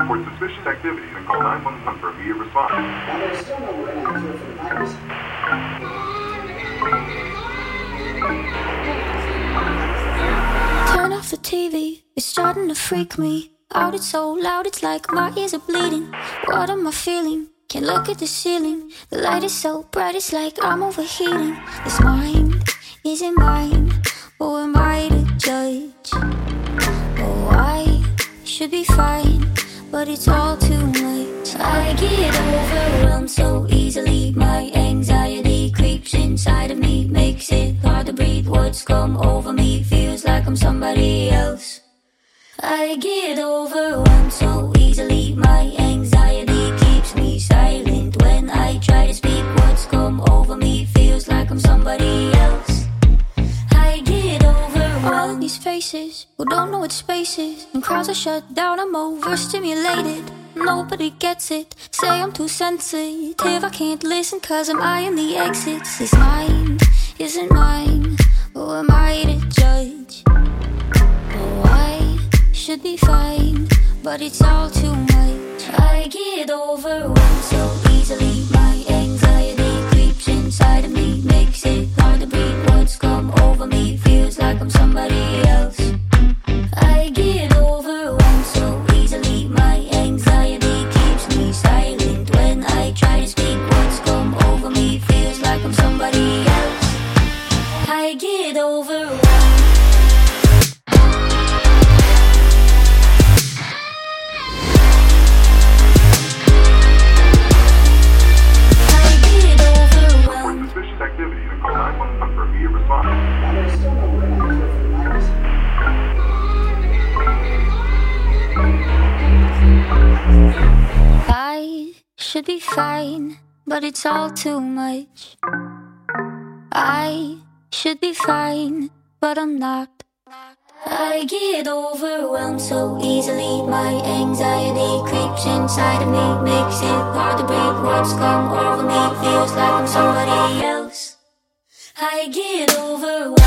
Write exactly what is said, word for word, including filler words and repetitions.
report suspicious activity and call nine one one for immediate response. Now, there's still no word on here for the virus. Turn off the T V, it's starting to freak me out. It's so loud, it's like my ears are bleeding. What am I feeling? Can't look at the ceiling. The light is so bright, it's like I'm overheating. This mind isn't mine. Who am I to judge? Oh, I should be fine, but it's all too much. I get overwhelmed so easily. My anxiety creeps inside of me, makes it hard to breathe. What's come over me feels like I'm somebody else. I get overwhelmed so easily. My anxiety keeps me silent. When I try to speak, what's come over me feels like I'm somebody else. I get overwhelmed. All of these faces who don't know what space is, and crowds are shut down, I'm overstimulated. Nobody gets it, say I'm too sensitive. I can't listen cause I'm eyeing the exits. This mind isn't mine. Who am I to judge? Oh, I should be fine, but it's all too much. I get overwhelmed so easily. My anxiety creeps inside of me, makes it hard to breathe. What's come over me feels like I'm somebody else. I get overwhelmed so easily. My anxiety keeps me silent. When I try to speak, what's come over me feels like I'm somebody else. I get overwhelmed. Activity and call nine one one for immediate response. Now, there's still no word on here for the virus. I should be fine, but it's all too much. I should be fine, but I'm not. I get overwhelmed so easily. My anxiety creeps inside of me, makes it hard to breathe. What's come over me feels like I'm somebody else. I get overwhelmed.